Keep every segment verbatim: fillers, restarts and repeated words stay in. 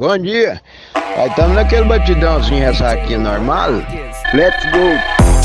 Bom dia. Aí estamos naquele batidãozinho essa aqui normal. Let's go.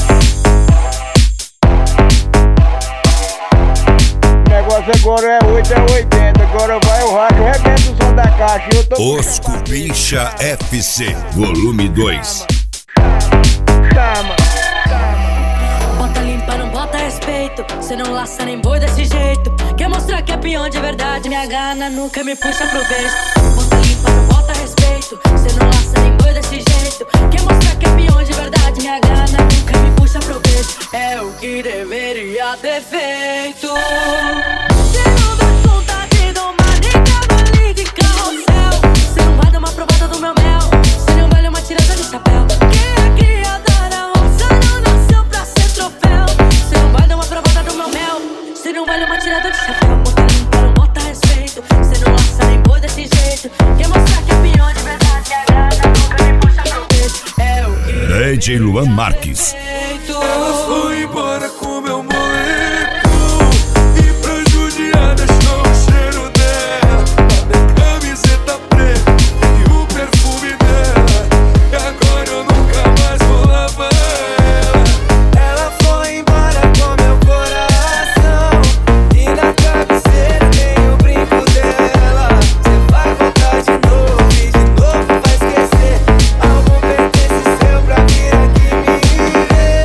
O negócio agora é oito é oitenta. Agora vai o rádio, arrebenta o som da caixa. Eu tô... Os Cupincha F C, volume dois. Chama. Bota limpa, não bota respeito. Cê não laça nem boi desse jeito. Quer mostrar que é peão de verdade. Minha gana nunca me puxa pro beijo. Bota limpa, não bota respeito. Cê não laça nem boi desse jeito. Quer mostrar que é peão de verdade. Minha gana nunca me puxa pro beijo. É o que deveria ter feito. Cê não dá conta de domar nem cavalo de carrossel. Cê não vai dar uma provada do meu mel. Cê não vale uma tirada de chapéu. Quem é criada na roça não nasceu pra ser troféu. Cê não vai dar uma provada do meu mel. Cê não vale uma tirada de chapéu. Bota limpa, não bota respeito. Cê não laça nem boi desse jeito. Quer mostrar que é pior de verdade. A grana nunca me puxa pro beijo. É o que D J Luan Marques. Ela foi embora com meu moleque e pra judiar deixou o cheiro dela. A minha camiseta preta e o perfume dela. E agora eu nunca mais vou lavar ela. Ela foi embora com meu coração e na cabeceira tem o brinco dela. Cê vai voltar de novo e de novo vai esquecer. Algum pertence seu pra vir aqui me ver.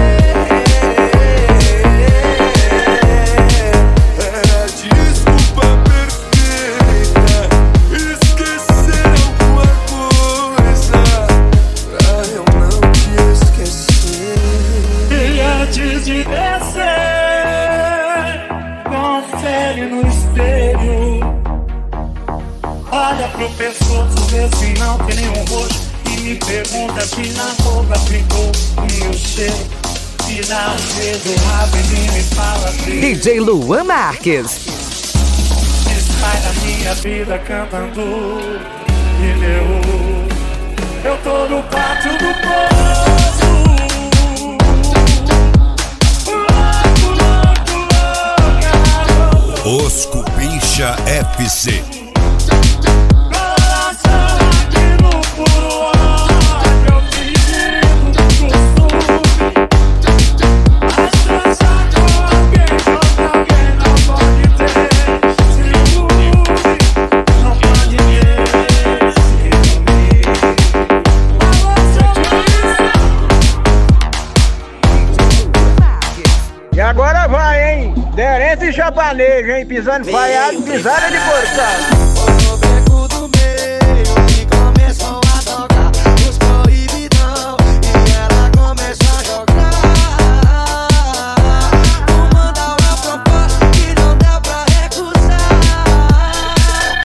Era desculpa perfeita, esquecer alguma coisa pra eu não te esquecer. E antes de descer, confere no espelho. Olha pro pescoço, vê se não tem nenhum roxo. E me pergunta se na roupa ficou o meu cheiro. Se não fez o rapidinho me fala se D J Luan Marques. sai da minha vida cantando pneu. Eu tô no pátio do poço. Louco, louco, louco. Os Cupincha F C. Coração aqui no puro ódio. Eu pedindo costume. Mas transar com alguém, com alguém não pode ter ciúme. Não pode ter ciúme. E agora vai, hein? Derente e chapanejo, hein? Pisando falhado, pisada de porção.